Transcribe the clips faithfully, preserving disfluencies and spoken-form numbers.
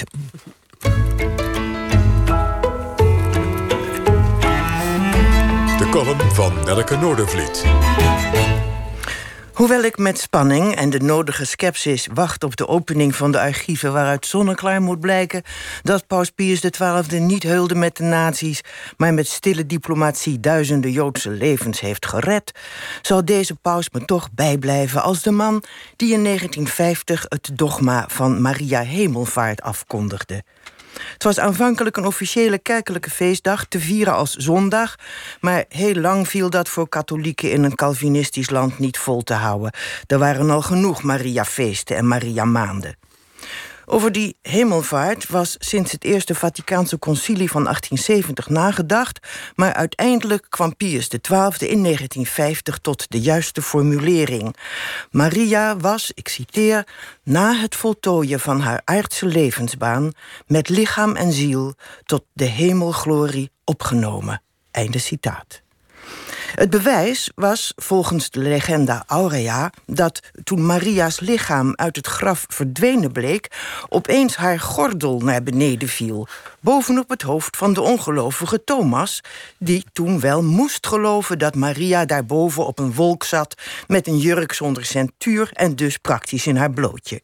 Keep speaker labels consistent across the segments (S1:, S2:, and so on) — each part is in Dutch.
S1: De column van Nelleke Noordervliet.
S2: Hoewel ik met spanning en de nodige scepsis wacht op de opening van de archieven waaruit zonneklaar moet blijken dat Paus Pius de twaalfde niet heulde met de nazi's, maar met stille diplomatie duizenden Joodse levens heeft gered, zal deze paus me toch bijblijven als de man die in negentien vijftig het dogma van Maria Hemelvaart afkondigde. Het was aanvankelijk een officiële kerkelijke feestdag, te vieren als zondag, maar heel lang viel dat voor katholieken in een Calvinistisch land niet vol te houden. Er waren al genoeg Maria-feesten en Maria-maanden. Over die hemelvaart was sinds het Eerste Vaticaanse Concilie van achttien zeventig nagedacht, maar uiteindelijk kwam Pius de twaalfde in negentien vijftig tot de juiste formulering. Maria was, ik citeer, na het voltooien van haar aardse levensbaan met lichaam en ziel tot de hemelglorie opgenomen. Einde citaat. Het bewijs was, volgens de legenda aurea, dat toen Maria's lichaam uit het graf verdwenen bleek, opeens haar gordel naar beneden viel, bovenop het hoofd van de ongelovige Thomas, die toen wel moest geloven dat Maria daarboven op een wolk zat met een jurk zonder centuur en dus praktisch in haar blootje.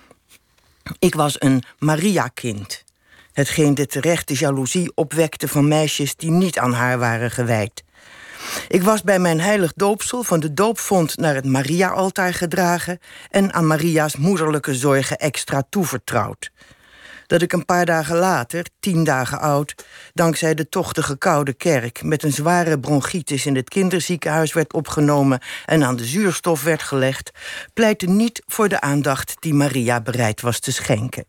S2: Ik was een Maria-kind, hetgeen de terechte jaloezie opwekte van meisjes die niet aan haar waren gewijd. Ik was bij mijn heilig doopsel van de doopvont naar het Maria-altaar gedragen en aan Maria's moederlijke zorgen extra toevertrouwd. Dat ik een paar dagen later, tien dagen oud, dankzij de tochtige koude kerk met een zware bronchitis in het kinderziekenhuis werd opgenomen en aan de zuurstof werd gelegd, pleitte niet voor de aandacht die Maria bereid was te schenken.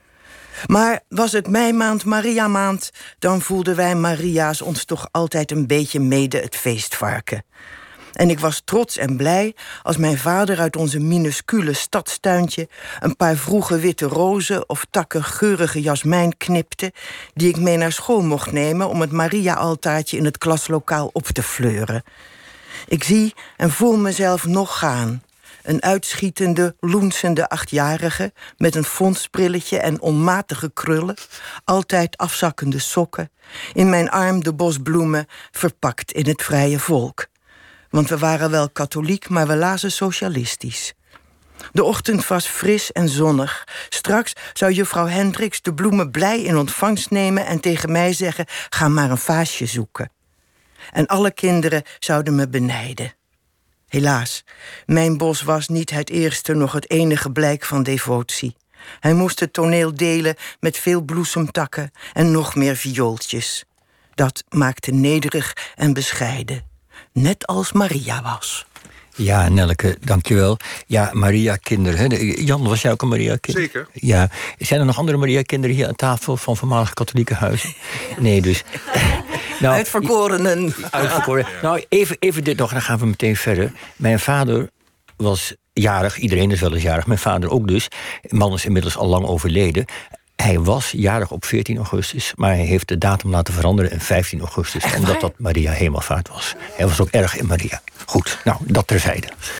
S2: Maar was het meimaand, Maria-maand, dan voelden wij Maria's ons toch altijd een beetje mede het feestvarken. En ik was trots en blij als mijn vader uit onze minuscule stadstuintje een paar vroege witte rozen of takken geurige jasmijn knipte, die ik mee naar school mocht nemen om het Maria-altaartje in het klaslokaal op te fleuren. Ik zie en voel mezelf nog gaan. Een uitschietende, loensende achtjarige met een fondsbrilletje en onmatige krullen, altijd afzakkende sokken, in mijn arm de bosbloemen, verpakt in het vrije volk. Want we waren wel katholiek, maar we lazen socialistisch. De ochtend was fris en zonnig. Straks zou juffrouw Hendricks de bloemen blij in ontvangst nemen en tegen mij zeggen, ga maar een vaasje zoeken. En alle kinderen zouden me benijden. Helaas, mijn bos was niet het eerste nog het enige blijk van devotie. Hij moest het toneel delen met veel bloesemtakken en nog meer viooltjes. Dat maakte nederig en bescheiden, net als Maria was.
S3: Ja, Nelleke, dankjewel. Ja, Maria-kinderen. Hè? Jan, was jij ook een Maria-kind?
S4: Zeker.
S3: Ja. Zijn er nog andere Maria-kinderen hier aan tafel van voormalige katholieke huizen? Nee, dus... Nou,
S2: Uitverkorenen.
S3: Uitverkoren. Nou, even, even dit nog, dan gaan we meteen verder. Mijn vader was jarig, iedereen is wel eens jarig. Mijn vader ook dus. De man is inmiddels al lang overleden. Hij was jarig op veertien augustus, maar hij heeft de datum laten veranderen in vijftien augustus. Echt omdat dat Maria Hemelvaart was. Hij was ook erg in Maria. Goed, nou, dat terzijde.